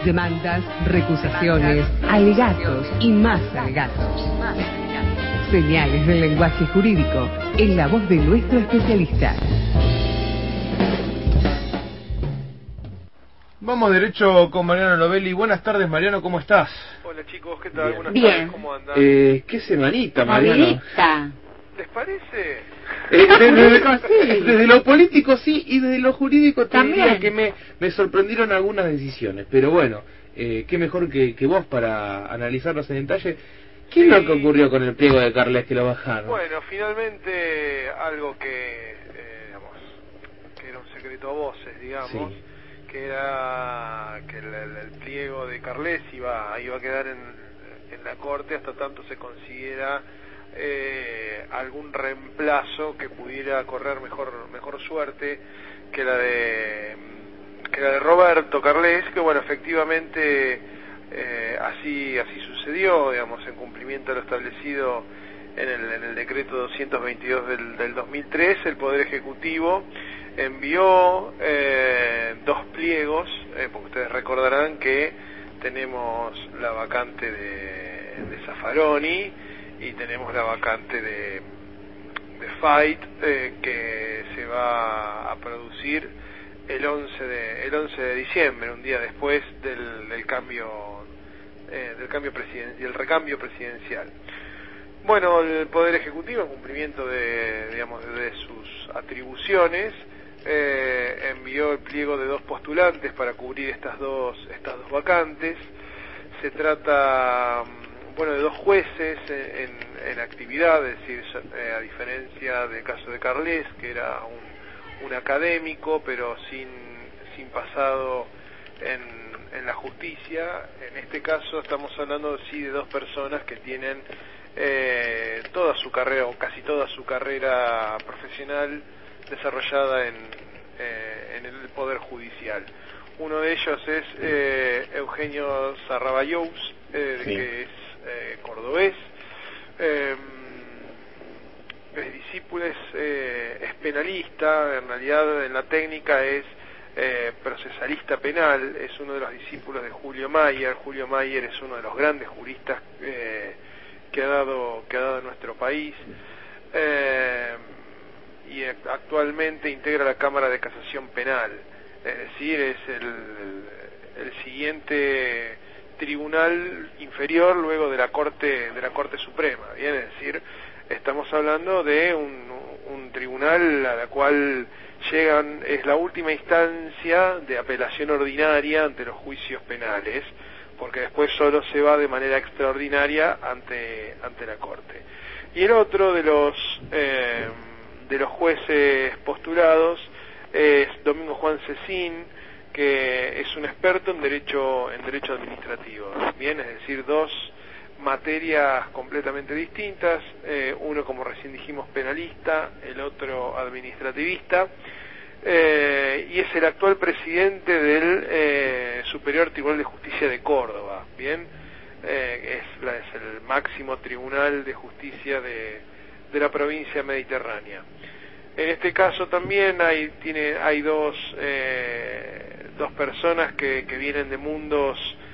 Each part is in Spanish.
demandas, recusaciones, alegatos y más alegatos. Señales del lenguaje jurídico, en la voz de nuestro especialista. Vamos derecho con Mariano Novelli. Buenas tardes, Mariano, ¿cómo estás? Hola chicos, ¿qué tal? Buenas Bien. tardes, ¿cómo andan? ¿Qué semanita, Mariano? Movidita. ¿Les parece? Desde lo político sí, y desde lo jurídico También. que me sorprendieron algunas decisiones. Pero bueno, qué mejor que vos para analizarlas en detalle. ¿Qué es lo que ocurrió con el pliego de Carles que lo bajaron? Bueno, finalmente algo que, digamos, que era un secreto a voces, digamos, Sí. que era que el pliego de Carles iba a quedar en la corte hasta tanto se consiguiera algún reemplazo que pudiera correr mejor suerte que la de Roberto Carles, que bueno, efectivamente así sucedió, digamos, en cumplimiento a lo establecido en el decreto 222 del 2003. El Poder Ejecutivo envió dos pliegos, porque ustedes recordarán que tenemos la vacante de Zaffaroni y tenemos la vacante de Fait, que se va a producir el 11 de diciembre, un día después del recambio presidencial. Bueno, el Poder Ejecutivo, en cumplimiento de sus atribuciones, envió el pliego de dos postulantes para cubrir estas dos vacantes. Se trata, bueno, de dos jueces en actividad, es decir, a diferencia del caso de Carles, que era un académico, pero sin pasado en la justicia. En este caso estamos hablando sí de dos personas que tienen toda su carrera, o casi toda su carrera profesional, desarrollada en el Poder Judicial. Uno de ellos es Eugenio Sarrabayous, Sí. que es cordobés, es discípulo, es penalista, en realidad en la técnica es procesalista penal, es uno de los discípulos de Julio Mayer. Julio Mayer es uno de los grandes juristas que ha dado nuestro país, y actualmente integra la Cámara de Casación Penal, es decir, es el siguiente tribunal inferior luego de la Corte Suprema, bien, es decir, estamos hablando de un tribunal a la cual es la última instancia de apelación ordinaria ante los juicios penales, porque después solo se va de manera extraordinaria ante la Corte. Y el otro de los jueces postulados es Domingo Juan Cecín, que es un experto en derecho administrativo, bien, es decir, dos materias completamente distintas, uno, como recién dijimos, penalista, el otro administrativista, y es el actual presidente del Superior Tribunal de Justicia de Córdoba, bien, es el máximo tribunal de justicia de la provincia mediterránea. En este caso también hay dos personas que vienen de mundos,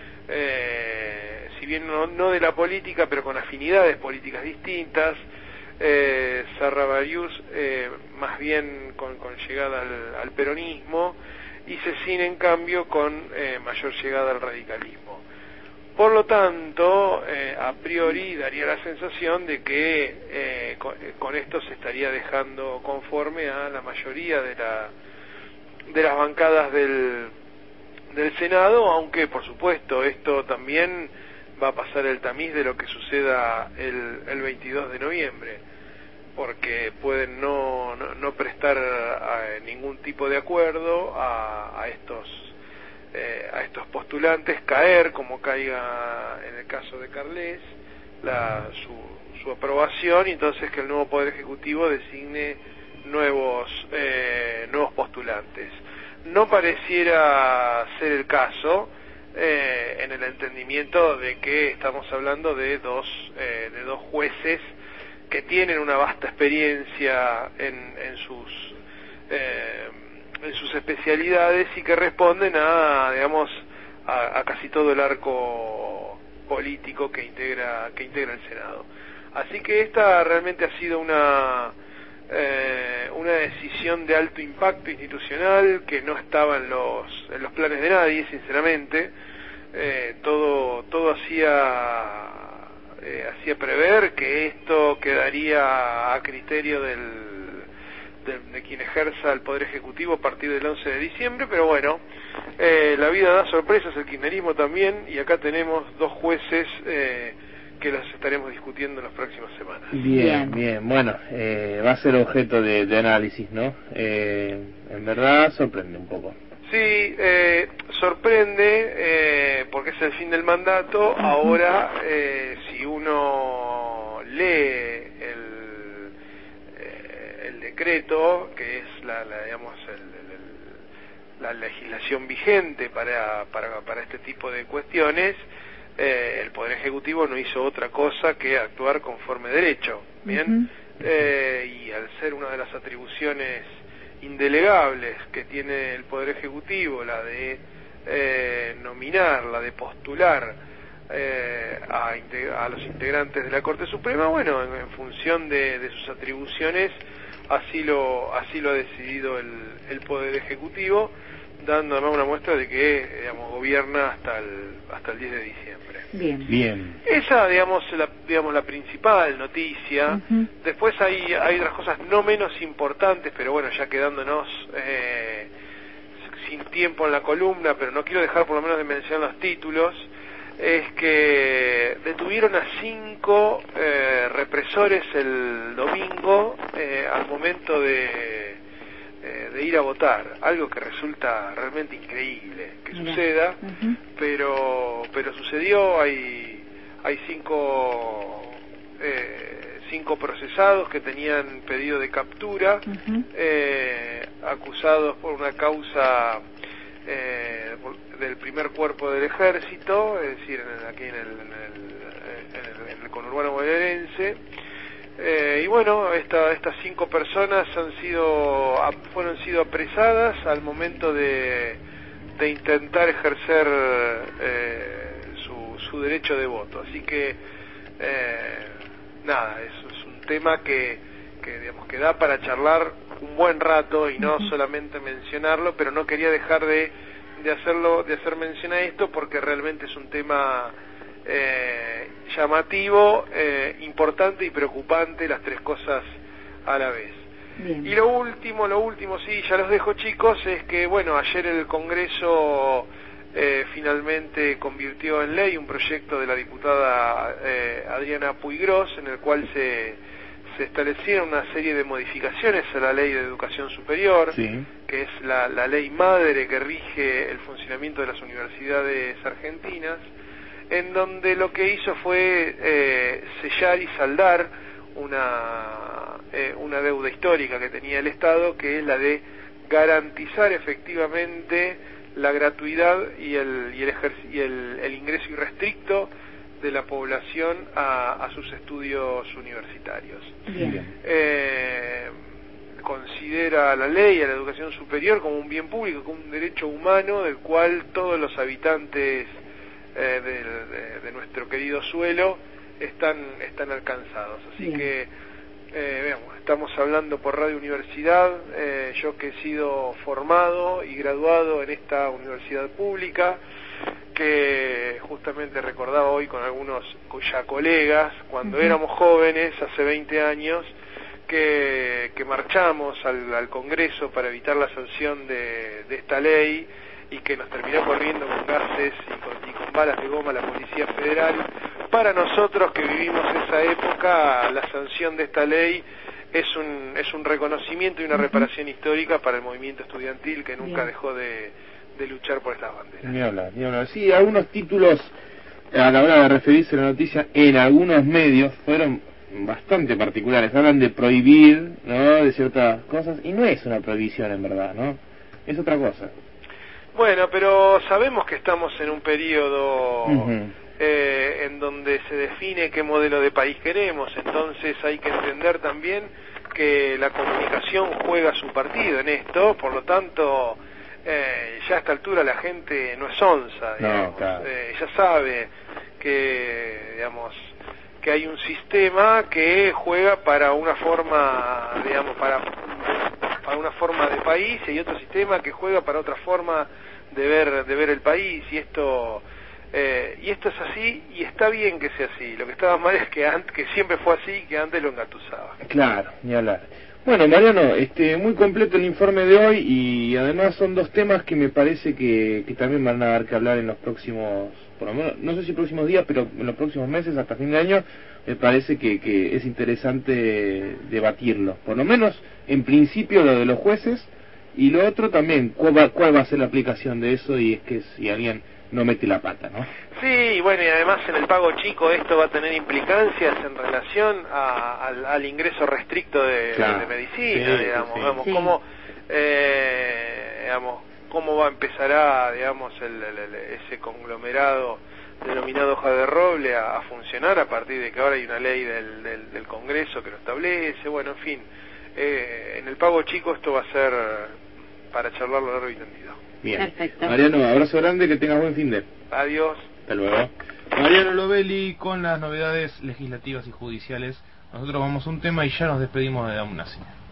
si bien no de la política, pero con afinidades políticas distintas. Sarrabayous más bien con llegada al peronismo, y Cecín en cambio con mayor llegada al radicalismo. Por lo tanto, a priori daría la sensación de que con esto se estaría dejando conforme a la mayoría de las bancadas del Senado, aunque por supuesto esto también va a pasar el tamiz de lo que suceda el 22 de noviembre, porque pueden no prestar ningún tipo de acuerdo a estos postulantes, caer como caiga en el caso de Carles su aprobación, y entonces que el nuevo Poder Ejecutivo designe nuevos postulantes. No pareciera ser el caso, en el entendimiento de que estamos hablando de dos jueces que tienen una vasta experiencia en sus especialidades y que responden a a casi todo el arco político que integra el Senado. Así que esta realmente ha sido una decisión de alto impacto institucional que no estaba en los planes de nadie, sinceramente. Todo hacía prever que esto quedaría a criterio de quien ejerza el Poder Ejecutivo a partir del 11 de diciembre, pero bueno, la vida da sorpresas, el kirchnerismo también, y acá tenemos dos jueces que las estaremos discutiendo en las próximas semanas. Bien, bueno, va a ser objeto de análisis, ¿no? En verdad sorprende un poco. Sí, sorprende porque es el fin del mandato. Ahora, si uno lee el decreto, que es la legislación vigente para este tipo de cuestiones, el Poder Ejecutivo no hizo otra cosa que actuar conforme derecho, ¿bien? Y al ser una de las atribuciones indelegables que tiene el Poder Ejecutivo, la de nominar, la de postular a los integrantes de la Corte Suprema, bueno, en función de sus atribuciones, así lo ha decidido el Poder Ejecutivo, dando además una muestra de que gobierna hasta el 10 de diciembre. Bien. Esa, la principal noticia. Después hay otras cosas no menos importantes, pero bueno, ya quedándonos sin tiempo en la columna, pero no quiero dejar por lo menos de mencionar los títulos. Es que detuvieron a 5 represores el domingo al momento de ir a votar, algo que resulta realmente increíble que suceda, pero sucedió. Hay 5 procesados que tenían pedido de captura, acusados por una causa del primer cuerpo del ejército, es decir, aquí en el conurbano bonaerense. Y bueno, estas 5 personas fueron sido apresadas al momento de intentar ejercer su derecho de voto. Así que nada, eso es un tema que da para charlar un buen rato y no solamente mencionarlo, pero no quería dejar de hacer mención a esto porque realmente es un tema llamativo, importante y preocupante, las tres cosas a la vez. Bien. Y lo último, sí, ya los dejo, chicos, es que bueno, ayer el Congreso finalmente convirtió en ley un proyecto de la diputada Adriana Puigros, en el cual se establecieron una serie de modificaciones a la Ley de Educación Superior, que es la ley madre que rige el funcionamiento de las universidades argentinas, en donde lo que hizo fue sellar y saldar una deuda histórica que tenía el Estado, que es la de garantizar efectivamente la gratuidad y el ingreso irrestricto de la población a sus estudios universitarios. Considera la ley a la educación superior como un bien público, como un derecho humano del cual todos los habitantes de nuestro querido suelo están alcanzados. Así que estamos hablando por Radio Universidad, yo que he sido formado y graduado en esta universidad pública, que justamente recordaba hoy con algunos ya colegas, cuando éramos jóvenes, hace 20 años, que marchamos al Congreso para evitar la sanción de esta ley, y que nos terminó corriendo con gases y con balas de goma la Policía Federal. Para nosotros que vivimos esa época, la sanción de esta ley es un reconocimiento y una reparación histórica para el movimiento estudiantil que nunca dejó de luchar por estas banderas. Ni hablar. Sí, algunos títulos a la hora de referirse a la noticia en algunos medios fueron bastante particulares. Hablan de prohibir, ¿no?, de ciertas cosas, y no es una prohibición en verdad, ¿no? Es otra cosa. Bueno, pero sabemos que estamos en un periodo en donde se define qué modelo de país queremos, entonces hay que entender también que la comunicación juega su partido en esto, por lo tanto ya a esta altura la gente no es onza, digamos. No, claro. Ya sabe que, digamos, que hay un sistema que juega para una forma, digamos, para una forma de país, y hay otro sistema que juega para otra forma de ver el país, y esto es así, y está bien que sea así. Lo que estaba mal es que siempre fue así, que antes lo engatusaba. Claro, ni hablar. Bueno, Mariano, muy completo el informe de hoy, y además son dos temas que me parece que también van a dar que hablar en los próximos, por lo menos, no sé si próximos días, pero en los próximos meses, hasta fin de año. Me parece que es interesante debatirlo, por lo menos en principio lo de los jueces, y lo otro también, cuál va a ser la aplicación de eso, y es que si alguien no mete la pata, ¿no? Sí, bueno, y además en el pago chico esto va a tener implicancias en relación al ingreso restricto de medicina, sí, digamos, sí. Cómo va a empezar digamos, ese conglomerado denominado hoja de roble a funcionar a partir de que ahora hay una ley del Congreso que lo establece. Bueno, en fin, en el pago chico esto va a ser para charlarlo largo y tendido. Bien. Perfecto. Mariano, abrazo grande, que tengas buen fin de. Adiós. Hasta luego. Mariano Lovelli con las novedades legislativas y judiciales. Nosotros vamos a un tema y ya nos despedimos de Dame una Señal.